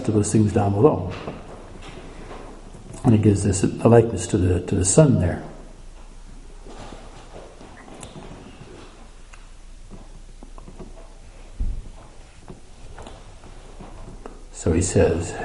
rest of those things down below. And it gives this a likeness to the sun there. So he says,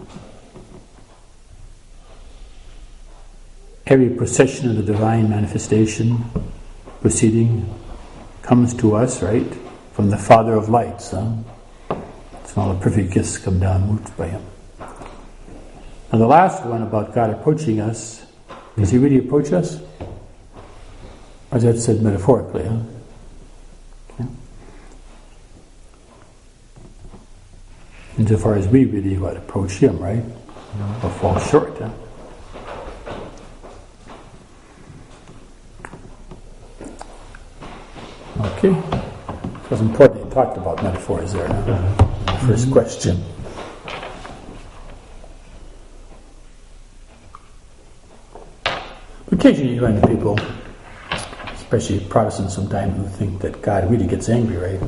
every procession of the divine manifestation proceeding comes to us, right, from the Father of Lights. So all the perfect gifts come down moved by him. And the last one about God approaching us, does he really approach us? Or is that said metaphorically? Huh? Okay. Insofar as we really approach him, right? Or fall short. Huh? Okay. It was important he talked about metaphors there. Huh? The first question. Occasionally you run into people, especially Protestants sometimes, who think that God really gets angry, right?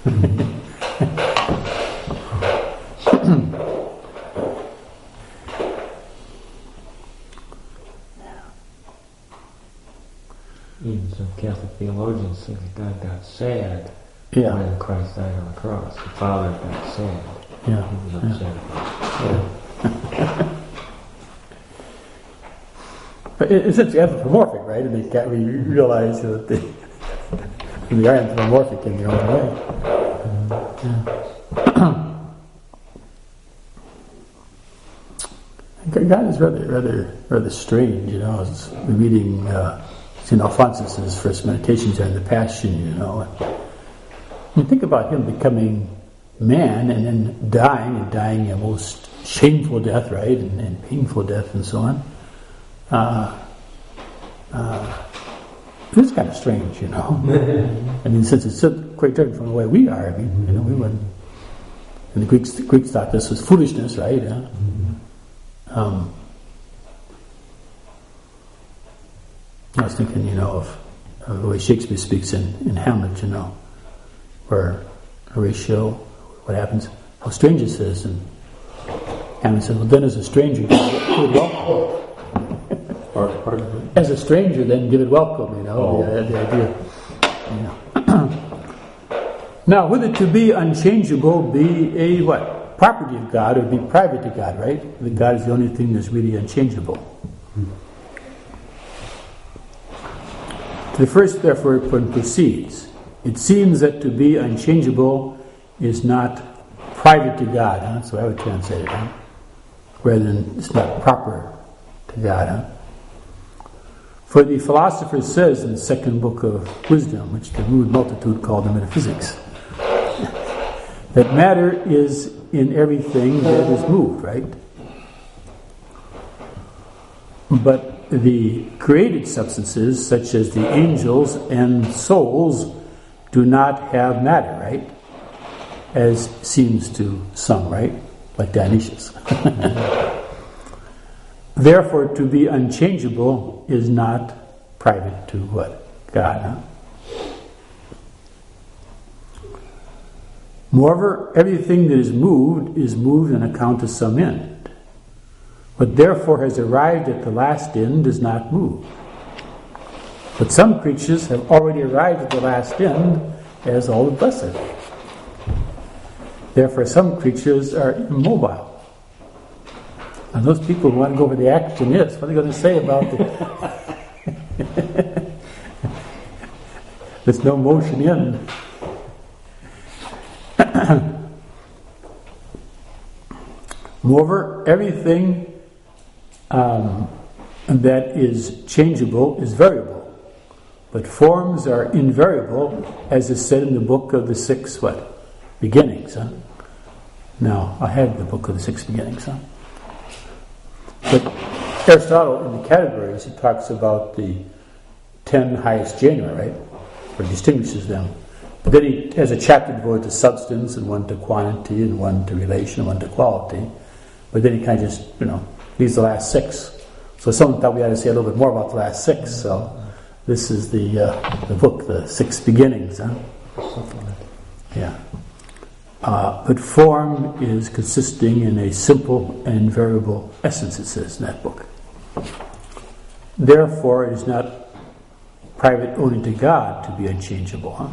Even some Catholic theologians think that God got sad when Christ died on the cross. The Father got sad. Yeah. He was upset. But it's anthropomorphic, right? And we realize that they are anthropomorphic in their own way. God is rather strange, you know. I was reading St. Alphonsus' first meditations on the Passion, you know. You think about him becoming man and then dying a most shameful death, right? And painful death and so on. It's kind of strange, you know. I mean, since it's quite different from the way we are. I mean, you know, we wouldn't. And the Greeks thought this was foolishness, right? I was thinking, you know, of the way Shakespeare speaks in Hamlet, you know, where Horatio, what happens? How strange this is, and Hamlet said, "Well, then, as a stranger, give it welcome." As a stranger, then give it welcome. You know, the idea. You know. Now, whether to be unchangeable be a what? Property of God, or be private to God, right? That God is the only thing that's really unchangeable. To the first, therefore, one proceeds. It seems that to be unchangeable is not private to God. Huh? So I would translate it. Huh? Rather than it's not proper to God. Huh? For the philosopher says in the second book of Wisdom, which the rude multitude call the Metaphysics, that matter is in everything that is moved, right? But the created substances, such as the angels and souls, do not have matter, right? As seems to some, right? Like Dionysius. Therefore, to be unchangeable is not private to what? God. Huh? Moreover, everything that is moved on account of some end. What therefore has arrived at the last end is not moved. But some creatures have already arrived at the last end, as all the blessed. Therefore, some creatures are immobile. And those people who want to go where the action is, what are they going to say about it? There's no motion in. Moreover, everything that is changeable is variable, but forms are invariable, as is said in the book of the six beginnings. Huh? Now, I have the book of the six beginnings. Huh? But Aristotle, in the categories, he talks about the 10 highest genera, right? Or distinguishes them. But then he has a chapter devoted to substance, and one to quantity, and one to relation, and one to quality. But then he kind of just, leaves the last six. So someone thought we had to say a little bit more about the last six. So this is the book, the six beginnings. Huh? Yeah. but form is consisting in a simple and variable essence, it says in that book. Therefore, it is not private only to God to be unchangeable.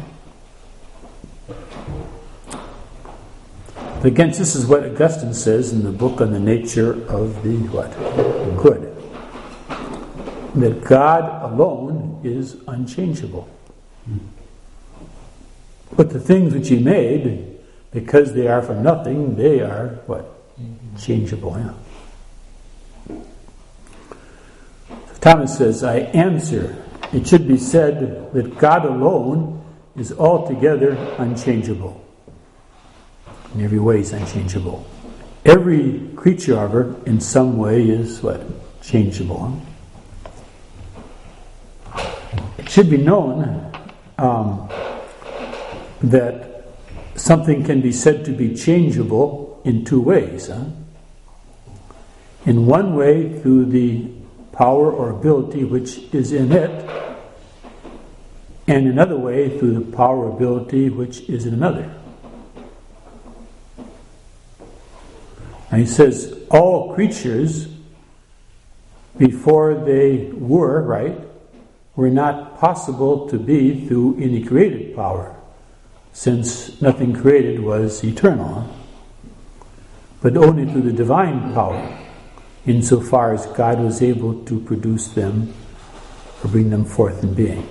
But again, this is what Augustine says in the book on the nature of the what? Good. That God alone is unchangeable. But the things which He made, because they are from nothing, they are what? Changeable. Yeah. So Thomas says, I answer, it should be said that God alone is altogether unchangeable. In every way He's unchangeable. Every creature, however, in some way is what? Changeable. It should be known that something can be said to be changeable in two ways. In one way, through the power or ability which is in it, and another way, through the power or ability which is in another. And he says, all creatures, before they were, right, were not possible to be through any created power, since nothing created was eternal, but only through the divine power, insofar as God was able to produce them or bring them forth in being.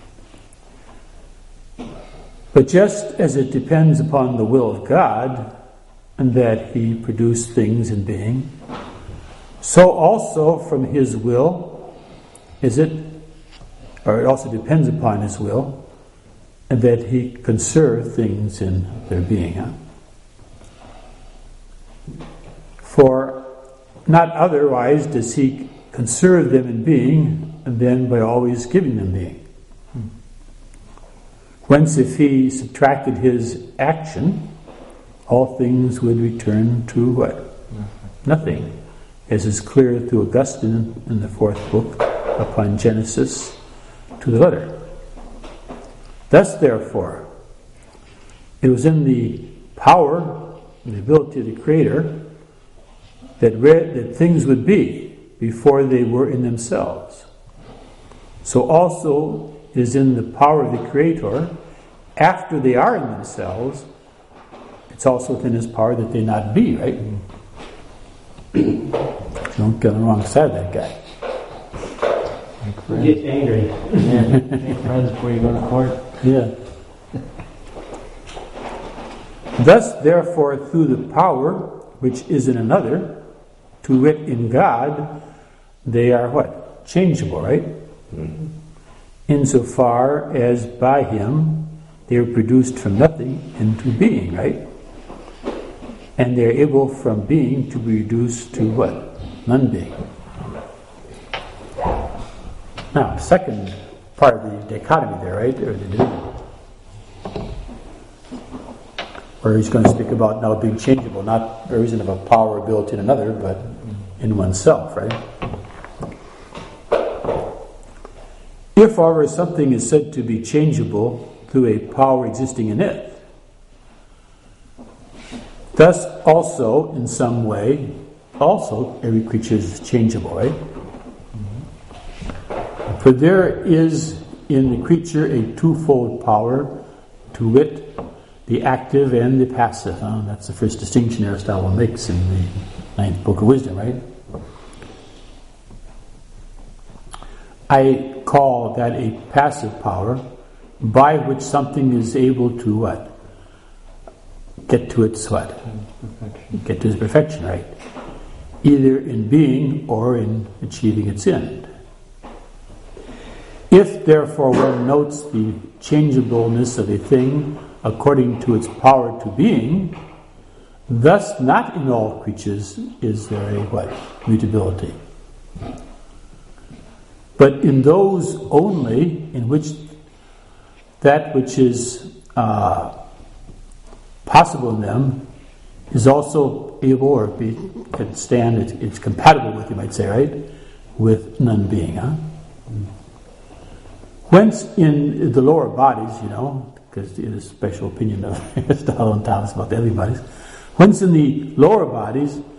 But just as it depends upon the will of God, and that He produced things in being, so also from His will is it, or it also depends upon His will, and that He conserve things in their being. For not otherwise does He conserve them in being than by always giving them being. Whence if He subtracted His action, all things would return to what? Nothing. As is clear through Augustine in the 4th book upon Genesis to the letter. Thus, therefore, it was in the power and the ability of the Creator that things would be before they were in themselves. So also it is in the power of the Creator, after they are in themselves, it's also within His power that they not be, right? Don't get on the wrong side of that guy. Get angry. Yeah. Make friends before you go to court. Yeah. Thus, therefore, through the power which is in another, to wit, in God, they are what? Changeable, right? Mm-hmm. Insofar as by Him they are produced from nothing into being, right? And they are able from being to be reduced to what? Non-being. Now, second part of the dichotomy there, right? Or the division. Where he's going to speak about now being changeable, not by reason of a power or ability in another, but in oneself, right? If, however, something is said to be changeable through a power existing in it, thus also, in some way, also every creature is changeable, right? Mm-hmm. For there is in the creature a twofold power, to wit, the active and the passive. That's the first distinction Aristotle makes in the 9th Book of Wisdom, right? I call that a passive power by which something is able to what? Get to its what? Perfection. Get to its perfection, right? Either in being or in achieving its end. If, therefore, one notes the changeableness of a thing according to its power to being, thus not in all creatures is there a what? Mutability. But in those only in which that which is possible in them is also able or can stand, it's compatible with, you might say, right? With non-being. Whence in the lower bodies, because there's a special opinion of Aristotle and Thomas about everybody's. Whence in the lower bodies